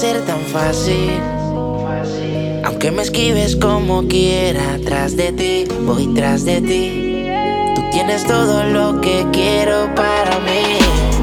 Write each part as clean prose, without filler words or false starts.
ser tan fácil. Aunque me esquives como quiera, tras de ti, voy tras de ti. Tú tienes todo lo que quiero para mí.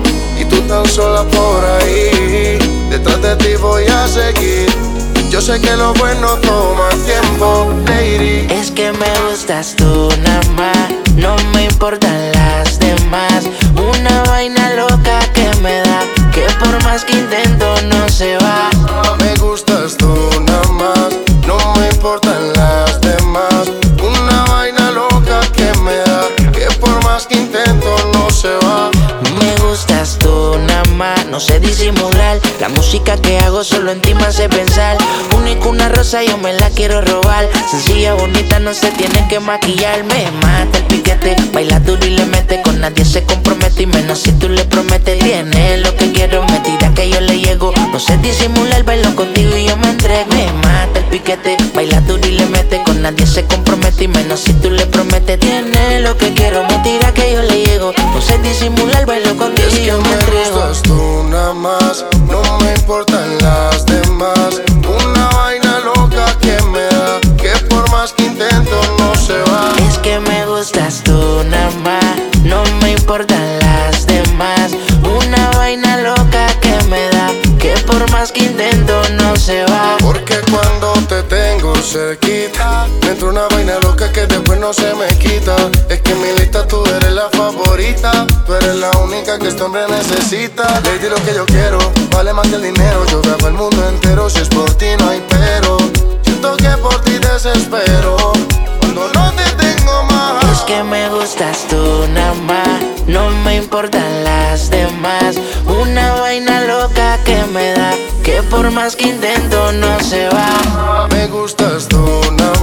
Y tú tan sola por ahí, detrás de ti voy a seguir. Yo sé que lo bueno toma tiempo, lady. Es que me gustas tú nada más, no me importan las demás. Una vaina loca que me da, que por más que intento no se va. Me gustas tú nada más, no me importan las demás. Una vaina loca que me da, que por más que intento no se va. Me gustas tú nada más, no sé disimular. La música que hago solo en ti me hace pensar. Única una rosa, yo me la quiero robar. Sencilla, bonita, no se tiene que maquillar. Me mata el piquete, baila duro y le mete. Con nadie se compromete y menos si tú le prometes. Tiene lo que quiero, me tira que yo le llego. No sé disimular, bailo contigo y yo me entrego. Me mata el piquete, baila duro y le mete. Con nadie se compromete y menos si tú le prometes. Tiene lo que quiero, me tira que yo le llego. No sé disimular, bailo contigo y yo me entrego. Me gustas tú nada más, no me importan las demás. Una vaina loca que me da, que por más que intento no se va. Es que me gustas tú nada más, no me importan las demás. Una vaina loca que me da, que por más que intento no se va. Porque cuando te tengo cerquita, me entra una vaina loca que después no se me quita. Es que en mi lista tú eres la favorita, tú eres la única que este hombre necesita. Lady, lo que yo quiero vale más que el dinero. Yo viajo el mundo entero, si es por ti no hay pero. Siento que por ti desespero cuando no te tengo más. Es que me gustas tú nada más, no me importan las demás. Una vaina loca que me da, que por más que intento no se va. Me gustas tú nada